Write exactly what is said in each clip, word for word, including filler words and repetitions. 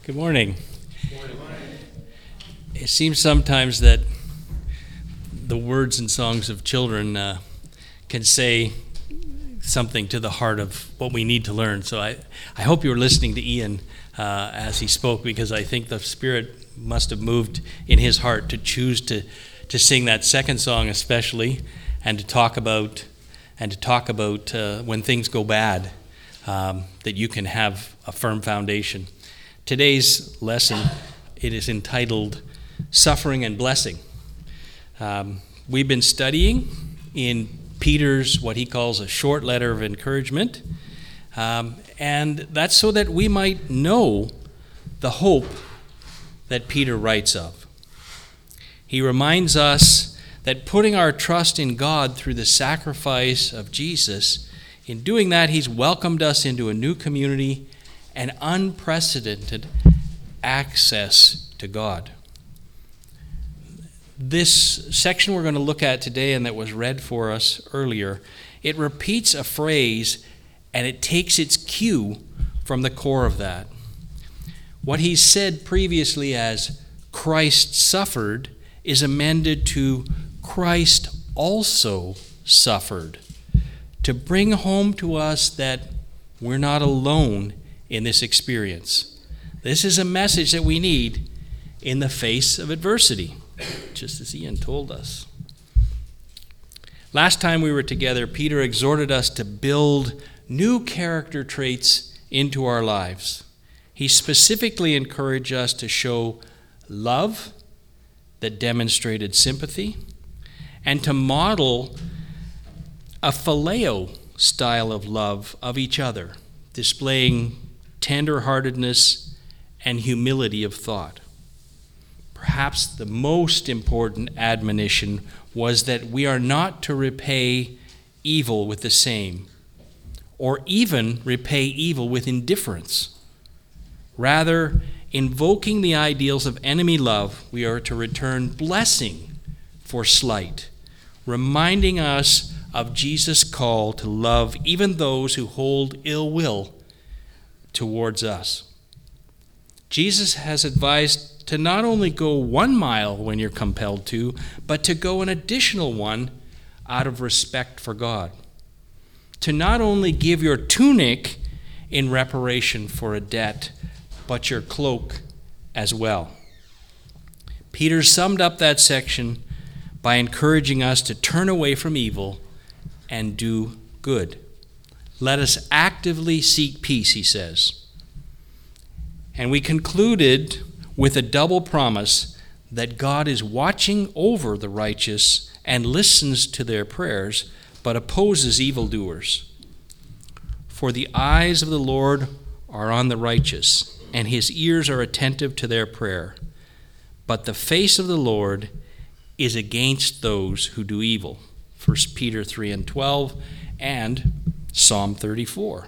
Good morning. Good morning. It seems sometimes that the words and songs of children uh, can say something to the heart of what we need to learn. So I, I hope you were listening to Ian uh, as he spoke, because I think the Spirit must have moved in his heart to choose to, to sing that second song especially, and to talk about and to talk about uh, when things go bad, um, that you can have a firm foundation. Today's lesson, it is entitled Suffering and Blessing. Um, we've been studying in Peter's, what he calls a short letter of encouragement, um, and that's so that we might know the hope that Peter writes of. He reminds us that putting our trust in God through the sacrifice of Jesus, in doing that, he's welcomed us into a new community and unprecedented access to God. This section we're going to look at today, and that was read for us earlier, it repeats a phrase and it takes its cue from the core of that. What he said previously as Christ suffered is amended to Christ also suffered, to bring home to us that we're not alone in this experience. This is a message that we need in the face of adversity, just as Ian told us. Last time we were together, Peter exhorted us to build new character traits into our lives. He specifically encouraged us to show love that demonstrated sympathy, and to model a phileo style of love of each other, displaying tender-heartedness and humility of thought. Perhaps the most important admonition was that we are not to repay evil with the same, or even repay evil with indifference. Rather, invoking the ideals of enemy love, we are to return blessing for slight, reminding us of Jesus' call to love even those who hold ill will towards us. Jesus has advised to not only go one mile when you're compelled to, but to go an additional one out of respect for God. To not only give your tunic in reparation for a debt, but your cloak as well. Peter summed up that section by encouraging us to turn away from evil and do good. Let us actively seek peace, he says. And we concluded with a double promise that God is watching over the righteous and listens to their prayers, but opposes evildoers. For the eyes of the Lord are on the righteous, and his ears are attentive to their prayer. But the face of the Lord is against those who do evil. First Peter three and twelve and Psalm thirty-four.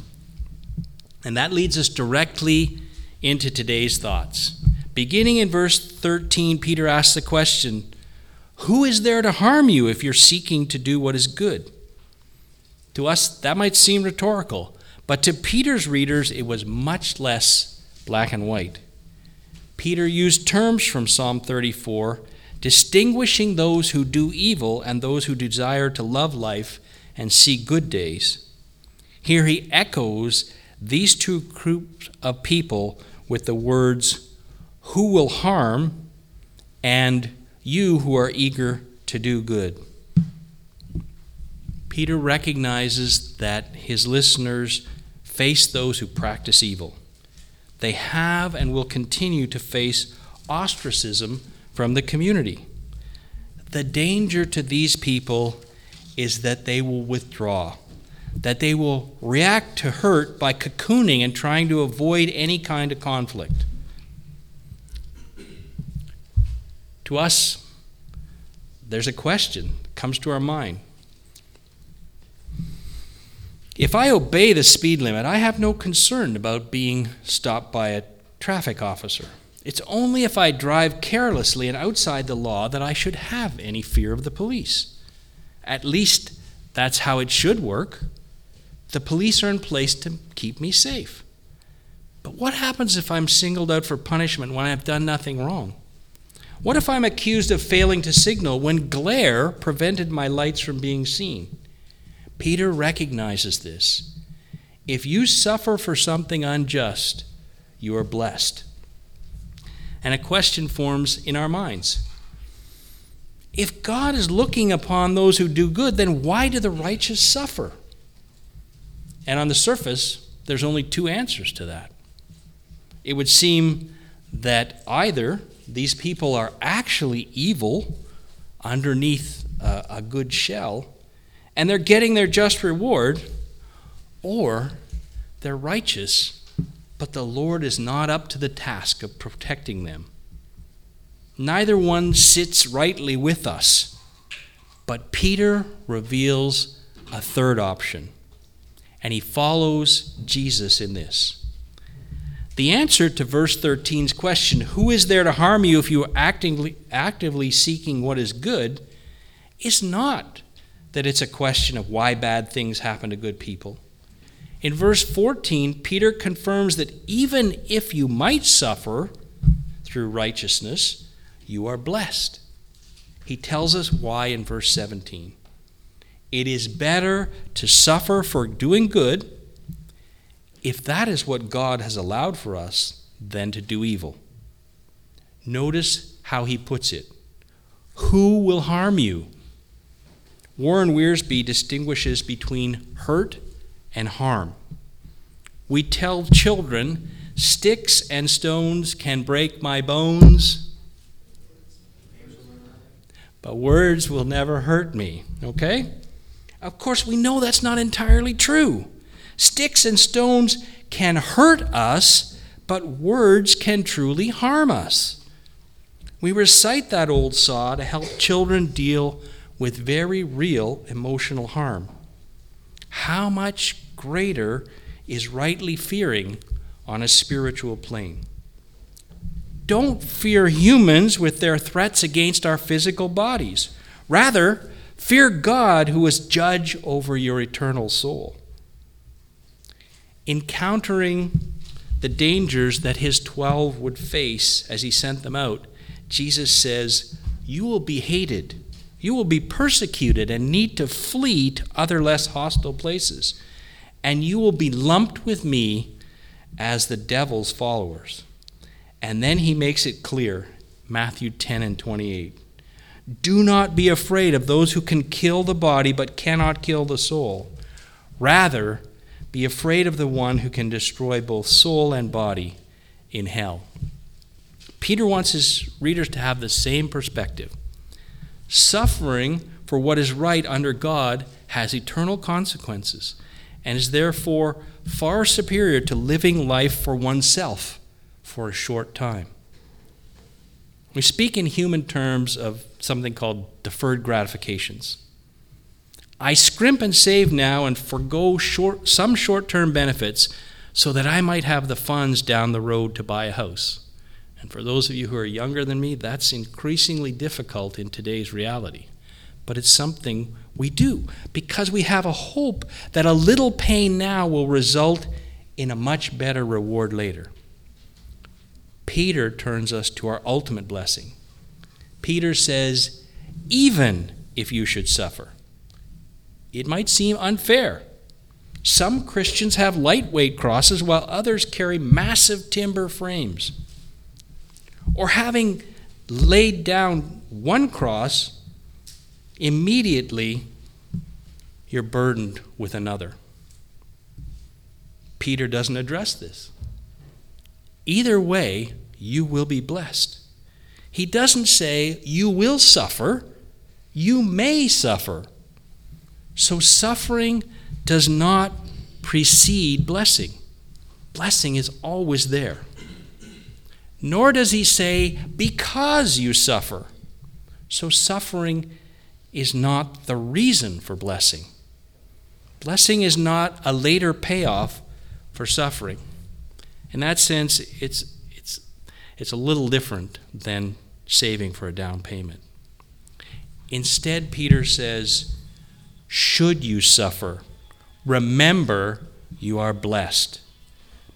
And that leads us directly into today's thoughts. Beginning in verse thirteen, Peter asks the question, who is there to harm you if you're seeking to do what is good? To us, that might seem rhetorical, but to Peter's readers, it was much less black and white. Peter used terms from Psalm thirty-four, distinguishing those who do evil and those who desire to love life and see good days. Here he echoes these two groups of people with the words, who will harm, and you who are eager to do good. Peter recognizes that his listeners face those who practice evil. They have and will continue to face ostracism from the community. The danger to these people is that they will withdraw, that they will react to hurt by cocooning and trying to avoid any kind of conflict. To us, there's a question that comes to our mind. If I obey the speed limit, I have no concern about being stopped by a traffic officer. It's only if I drive carelessly and outside the law that I should have any fear of the police. At least that's how it should work. The police are in place to keep me safe. But what happens if I'm singled out for punishment when I've done nothing wrong? What if I'm accused of failing to signal when glare prevented my lights from being seen? Peter recognizes this. If you suffer for something unjust, you are blessed. And a question forms in our minds. If God is looking upon those who do good, then why do the righteous suffer? And on the surface, there's only two answers to that. It would seem that either these people are actually evil underneath a, a good shell, and they're getting their just reward, or they're righteous, but the Lord is not up to the task of protecting them. Neither one sits rightly with us, but Peter reveals a third option, and he follows Jesus in this. The answer to verse thirteen's question, who is there to harm you if you are actively, actively seeking what is good, is not that it's a question of why bad things happen to good people. In verse fourteen, Peter confirms that even if you might suffer through righteousness, you are blessed. He tells us why in verse seventeen. It is better to suffer for doing good, if that is what God has allowed for us, than to do evil. Notice how he puts it. Who will harm you? Warren Wiersbe distinguishes between hurt and harm. We tell children, sticks and stones can break my bones, but words will never hurt me. Okay? Of course, we know that's not entirely true. Sticks and stones can hurt us, but words can truly harm us. We recite that old saw to help children deal with very real emotional harm. How much greater is rightly fearing on a spiritual plane? Don't fear humans with their threats against our physical bodies. Rather, fear God, who is judge over your eternal soul. Encountering the dangers that his twelve would face as he sent them out, Jesus says, you will be hated, you will be persecuted and need to flee to other less hostile places, and you will be lumped with me as the devil's followers. And then he makes it clear, Matthew ten and twenty-eight. Do not be afraid of those who can kill the body but cannot kill the soul. Rather, be afraid of the one who can destroy both soul and body in hell. Peter wants his readers to have the same perspective. Suffering for what is right under God has eternal consequences and is therefore far superior to living life for oneself for a short time. We speak in human terms of something called deferred gratifications. I scrimp and save now and forgo short, some short-term benefits so that I might have the funds down the road to buy a house. And for those of you who are younger than me, that's increasingly difficult in today's reality. But it's something we do because we have a hope that a little pain now will result in a much better reward later. Peter turns us to our ultimate blessing. Peter says, even if you should suffer. It might seem unfair. Some Christians have lightweight crosses while others carry massive timber frames. Or having laid down one cross, immediately you're burdened with another. Peter doesn't address this. Either way, you will be blessed. He doesn't say you will suffer, you may suffer. So suffering does not precede blessing. Blessing is always there. Nor does he say, because you suffer. So suffering is not the reason for blessing. Blessing is not a later payoff for suffering. In that sense, it's, it's, it's a little different than saving for a down payment. Instead, Peter says, should you suffer, remember you are blessed.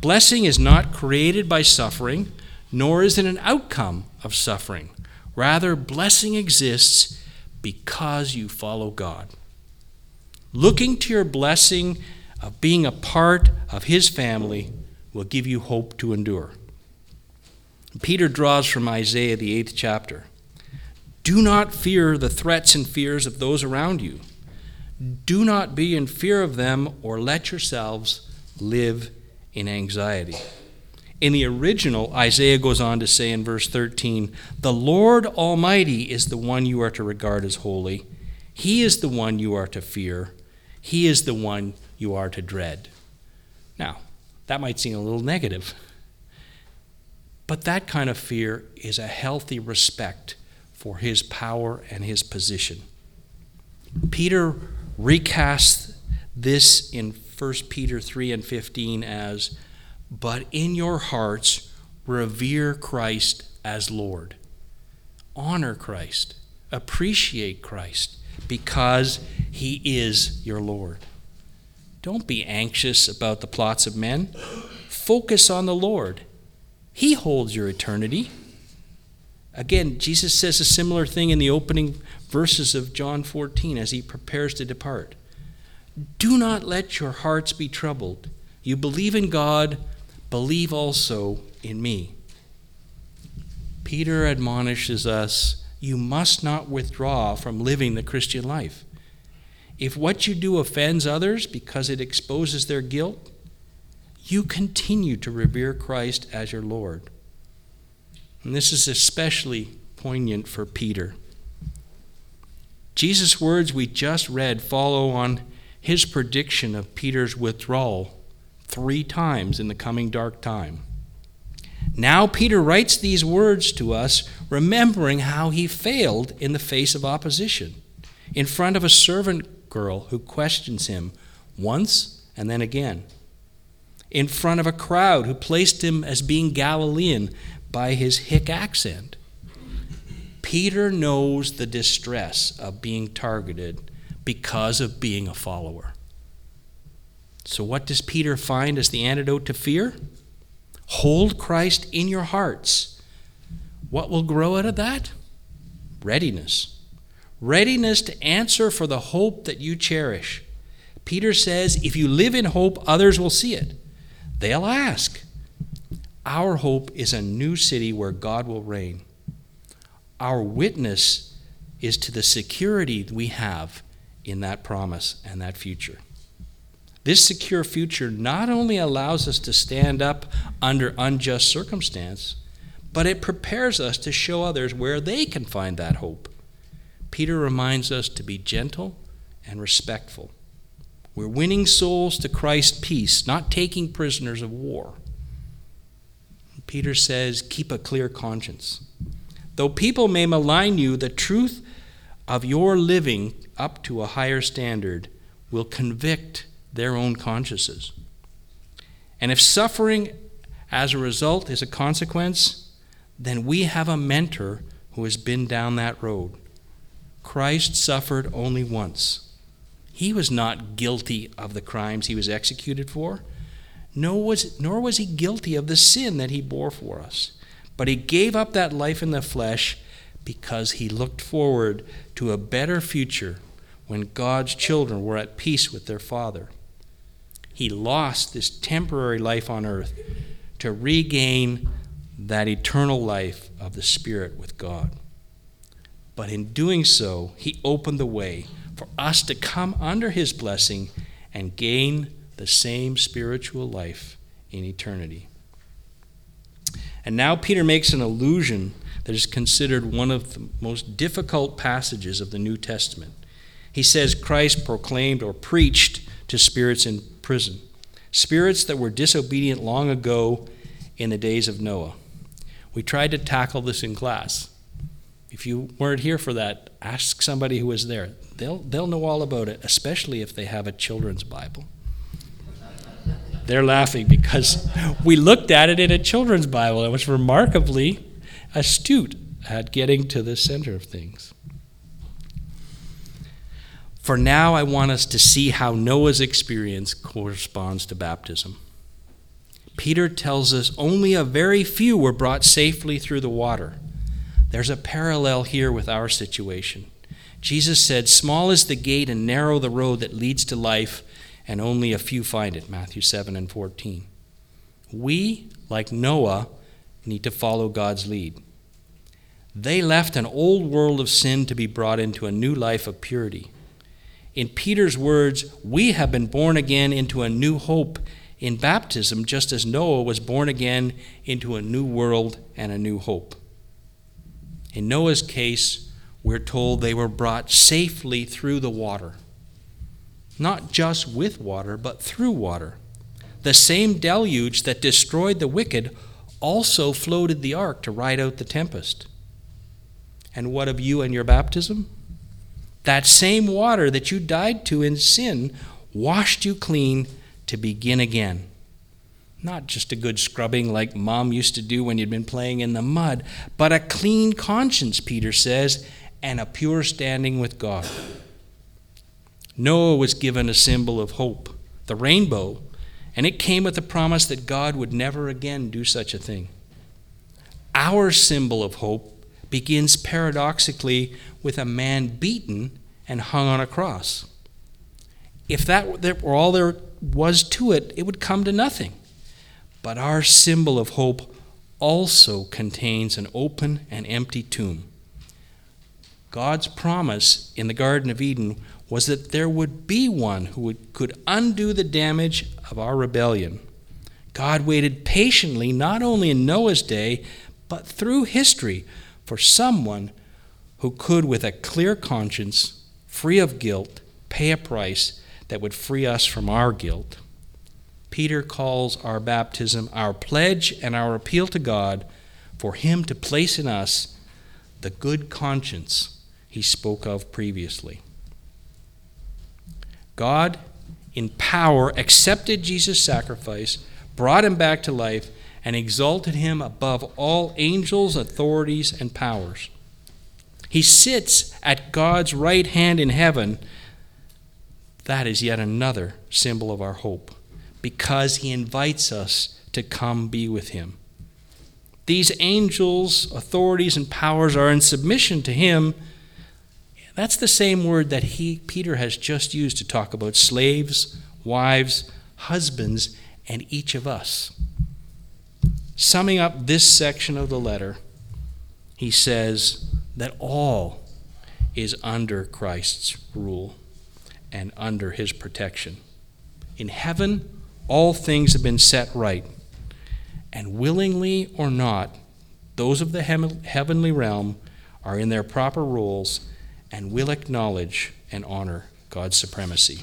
Blessing is not created by suffering, nor is it an outcome of suffering. Rather, blessing exists because you follow God. Looking to your blessing of being a part of his family will give you hope to endure. Peter draws from Isaiah, the eighth chapter. Do not fear the threats and fears of those around you. Do not be in fear of them or let yourselves live in anxiety. In the original, Isaiah goes on to say in verse thirteen, the Lord Almighty is the one you are to regard as holy. He is the one you are to fear. He is the one you are to dread. Now, that might seem a little negative, but that kind of fear is a healthy respect for his power and his position. Peter recasts this in First Peter three and fifteen as, but in your hearts revere Christ as Lord. Honor Christ. Appreciate Christ because he is your Lord. Don't be anxious about the plots of men. Focus on the Lord. He holds your eternity. Again, Jesus says a similar thing in the opening verses of John fourteen as he prepares to depart. Do not let your hearts be troubled. You believe in God, believe also in me. Peter admonishes us, you must not withdraw from living the Christian life. If what you do offends others because it exposes their guilt, you continue to revere Christ as your Lord. And this is especially poignant for Peter. Jesus' words we just read follow on his prediction of Peter's withdrawal three times in the coming dark time. Now Peter writes these words to us, remembering how he failed in the face of opposition, in front of a servant girl who questions him once and then again, in front of a crowd who placed him as being Galilean by his hick accent. Peter knows the distress of being targeted because of being a follower. So what does Peter find as the antidote to fear? Hold Christ in your hearts. What will grow out of that? Readiness. Readiness to answer for the hope that you cherish. Peter says, if you live in hope, others will see it. They'll ask. Our hope is a new city where God will reign. Our witness is to the security we have in that promise and that future. This secure future not only allows us to stand up under unjust circumstance, but it prepares us to show others where they can find that hope. Peter reminds us to be gentle and respectful. We're winning souls to Christ's peace, not taking prisoners of war. Peter says, keep a clear conscience. Though people may malign you, the truth of your living up to a higher standard will convict their own consciences. And if suffering as a result is a consequence, then we have a mentor who has been down that road. Christ suffered only once. He was not guilty of the crimes he was executed for, nor was, nor was he guilty of the sin that he bore for us. But he gave up that life in the flesh because he looked forward to a better future when God's children were at peace with their Father. He lost this temporary life on earth to regain that eternal life of the Spirit with God. But in doing so, he opened the way for us to come under his blessing and gain the same spiritual life in eternity. And now Peter makes an allusion that is considered one of the most difficult passages of the New Testament. He says Christ proclaimed or preached to spirits in prison, spirits that were disobedient long ago in the days of Noah. We tried to tackle this in class. If you weren't here for that, ask somebody who was there. They'll, they'll know all about it, especially if they have a children's Bible. They're laughing because we looked at it in a children's Bible. It was remarkably astute at getting to the center of things. For now, I want us to see how Noah's experience corresponds to baptism. Peter tells us only a very few were brought safely through the water. There's a parallel here with our situation. Jesus said, "Small is the gate and narrow the road that leads to life, and only a few find it," Matthew seven and fourteen. We, like Noah, need to follow God's lead. They left an old world of sin to be brought into a new life of purity. In Peter's words, we have been born again into a new hope in baptism, just as Noah was born again into a new world and a new hope. In Noah's case, we're told they were brought safely through the water. Not just with water, but through water. The same deluge that destroyed the wicked also floated the ark to ride out the tempest. And what of you and your baptism? That same water that you died to in sin washed you clean to begin again. Not just a good scrubbing like Mom used to do when you'd been playing in the mud, but a clean conscience, Peter says, and a pure standing with God. Noah was given a symbol of hope, the rainbow, and it came with the promise that God would never again do such a thing. Our symbol of hope begins paradoxically with a man beaten and hung on a cross. If that were all there was to it, it would come to nothing. But our symbol of hope also contains an open and empty tomb. God's promise in the Garden of Eden was that there would be one who would, could undo the damage of our rebellion. God waited patiently, not only in Noah's day, but through history, for someone who could, with a clear conscience, free of guilt, pay a price that would free us from our guilt. Peter calls our baptism our pledge and our appeal to God for him to place in us the good conscience he spoke of previously. God, in power, accepted Jesus' sacrifice, brought him back to life, and exalted him above all angels, authorities, and powers. He sits at God's right hand in heaven. That is yet another symbol of our hope, because he invites us to come be with him. These angels, authorities, and powers are in submission to him. That's the same word that he, Peter has just used to talk about slaves, wives, husbands, and each of us. Summing up this section of the letter, he says that all is under Christ's rule and under his protection. In heaven, all things have been set right, and willingly or not, those of the heavenly realm are in their proper roles and will acknowledge and honor God's supremacy.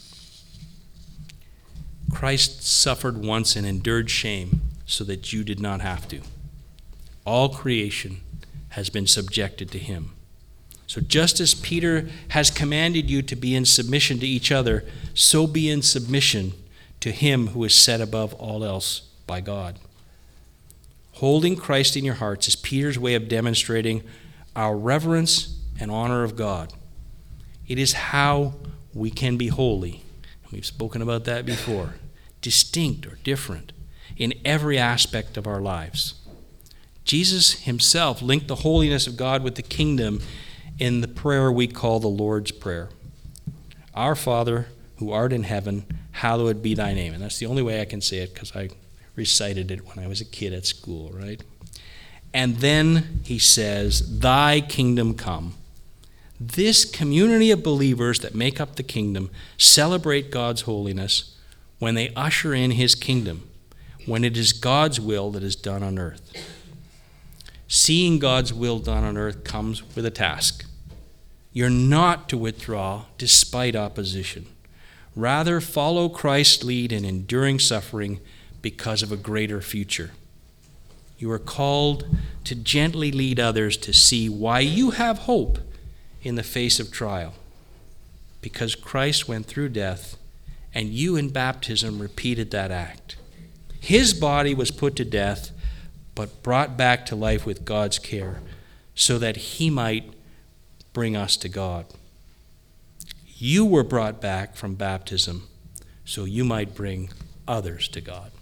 Christ suffered once and endured shame so that you did not have to. All creation has been subjected to him. So just as Peter has commanded you to be in submission to each other, so be in submission to him who is set above all else by God. Holding Christ in your hearts is Peter's way of demonstrating our reverence and honor of God. It is how we can be holy. We've spoken about that before. Distinct or different in every aspect of our lives. Jesus himself linked the holiness of God with the kingdom in the prayer we call the Lord's Prayer. Our Father, who art in heaven, hallowed be thy name. And that's the only way I can say it because I recited it when I was a kid at school, right? And then he says, thy kingdom come. This community of believers that make up the kingdom celebrate God's holiness when they usher in his kingdom, when it is God's will that is done on earth. Seeing God's will done on earth comes with a task. You're not to withdraw despite opposition. Rather, follow Christ's lead in enduring suffering because of a greater future. You are called to gently lead others to see why you have hope in the face of trial. Because Christ went through death, and you in baptism repeated that act. His body was put to death, but brought back to life with God's care, so that he might bring us to God. You were brought back from baptism, so you might bring others to God.